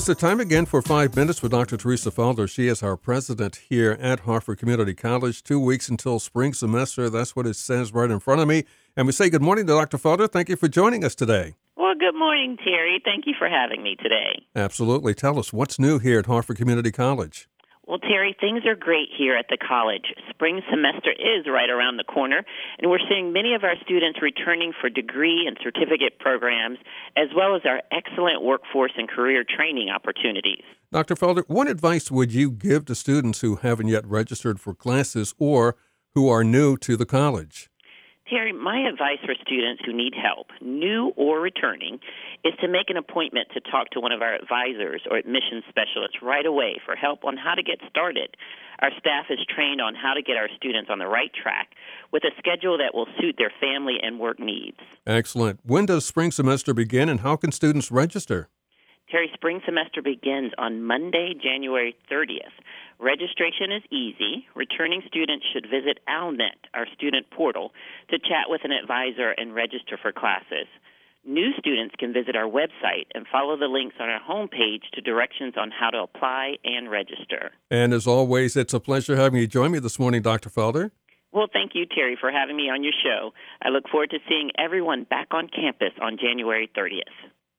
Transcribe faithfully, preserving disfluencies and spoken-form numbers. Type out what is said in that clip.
It's the time again for Five Minutes with Doctor Teresa Felder. She is our president here at Harford Community College. Two weeks until spring semester. That's what it says right in front of me. And we say good morning to Doctor Felder. Thank you for joining us today. Well, good morning, Terry. Thank you for having me today. Absolutely. Tell us, what's new here at Harford Community College? Well, Terry, things are great here at the college. Spring semester is right around the corner, and we're seeing many of our students returning for degree and certificate programs, as well as our excellent workforce and career training opportunities. Doctor Felder, what advice would you give to students who haven't yet registered for classes or who are new to the college? Terry, my advice for students who need help, new or returning, is to make an appointment to talk to one of our advisors or admissions specialists right away for help on how to get started. Our staff is trained on how to get our students on the right track with a schedule that will suit their family and work needs. Excellent. When does spring semester begin and how can students register? Terry, spring semester begins on Monday, January thirtieth. Registration is easy. Returning students should visit ALNet, our student portal, to chat with an advisor and register for classes. New students can visit our website and follow the links on our homepage to directions on how to apply and register. And as always, it's a pleasure having you join me this morning, Doctor Felder. Well, thank you, Terry, for having me on your show. I look forward to seeing everyone back on campus on January thirtieth.